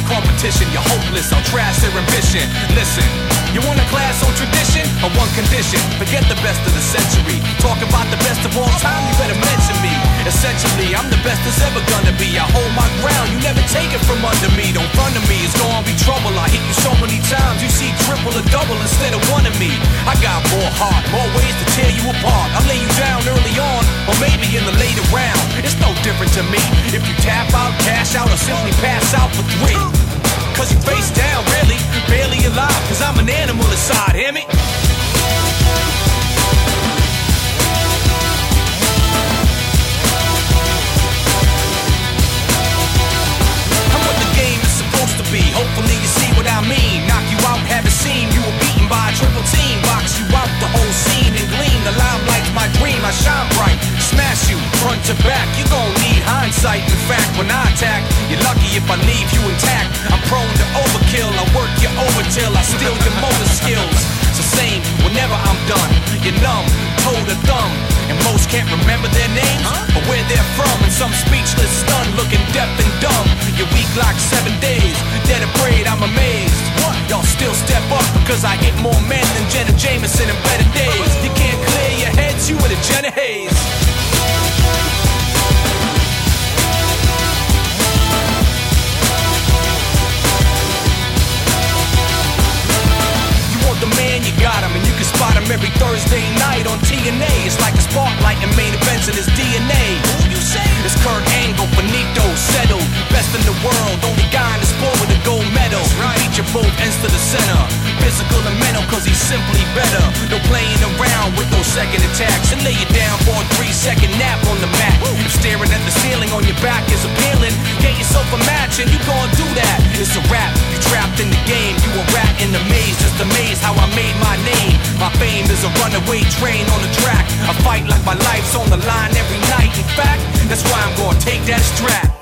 the competition, you're hopeless, I'll trash their ambition. Listen, you want a class on tradition or one condition? Forget the best of the century. Talk about the best of all time, you better mention me. Essentially, I'm the best there's ever gonna be. I hold my ground, you never take it from under me. Don't front of me, it's gonna be trouble. I hit you so many times, you see triple or double instead of one of me. I got more heart, more ways to tear you apart. I'll lay you down early on, or maybe in the later round. It's no different to me if you tap out, cash out, or simply pass out for 3. Cause you face down, really, barely alive. Cause I'm an animal inside, hear me? I'm what the game is supposed to be. Hopefully you see what I mean. Knock you out, have it seen. You were beaten by a triple team. Box you out, the whole scene and gleam. The limelight's my dream, I shine bright. Smash you, front to back. You gon' need hindsight. In fact, when I attack, you're lucky if I leave you intact. I'm prone to overkill, I work you over till I steal your motor skills. It's the same whenever I'm done. You're numb, toe to thumb. And most can't remember their names or where they're from. And some speechless, stunned, looking deaf and dumb. You're weak like 7 days, dead afraid, I'm amazed. What? Y'all still step up because I hit more men than Jenna Jameson in better days. You can't clear your heads, you with a Jenna Hayes. The man, you got him, and you can spot him every Thursday night on TNA. It's like a spotlight and main events in his DNA. Who you say? It's Kurt Angle, Benito, settled. Best in the world, only guy in the sport with a gold medal. Right. Feature both ends to the center, physical and mental, cause he's simply better. No playing around with those second attacks. And lay you down for a 3-second nap on the mat. If staring at the ceiling on your back is appealing, get yourself a match and you gon' do that. It's a rap, you trapped in the game. You a rat in the maze, just amazed how I made my name. My fame is a runaway train on the track. I fight like my life's on the line every night. In fact, that's why I'm gonna take that strap.